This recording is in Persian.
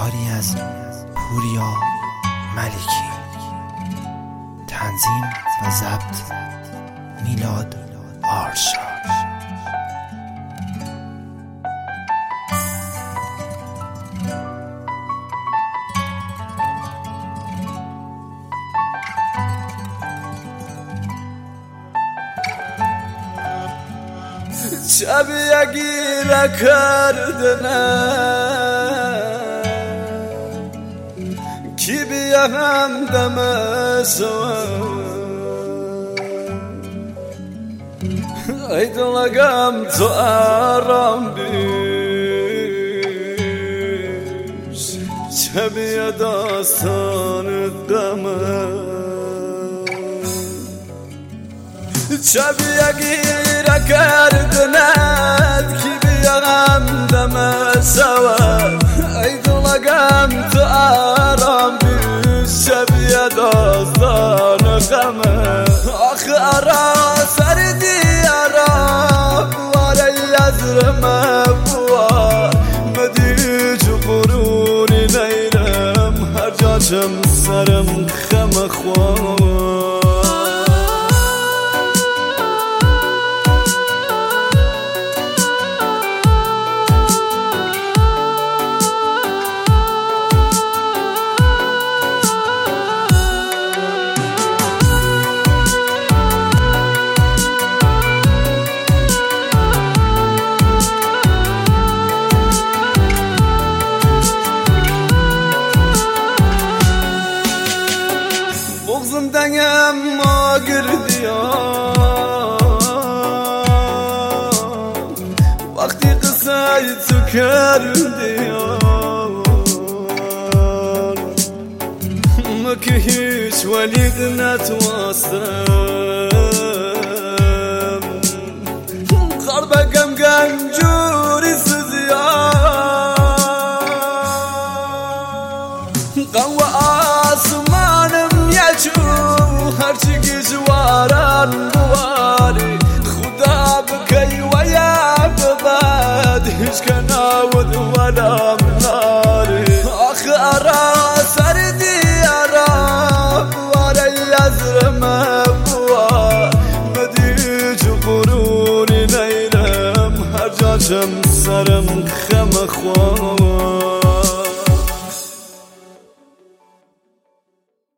کاری از پوریا ملکی، تنظیم و ضبط میلاد آرشا. شبیه گیره کردنه کی بیا همدم ای دلگم تو آرام بیش شبیه داستان غمه شبیه گیره کردنت کی بیا همدم ای دلگم تو آرام بیش شبیه داستان غمه آخه آرا سردی آرا بواره یزرمه بوار مدیج قرونی نیرم هر جاشم سرم خم خواه بغزمدنم ما گردیان وقتی قصه تو کردیان ما که هیچ ولید نتواسته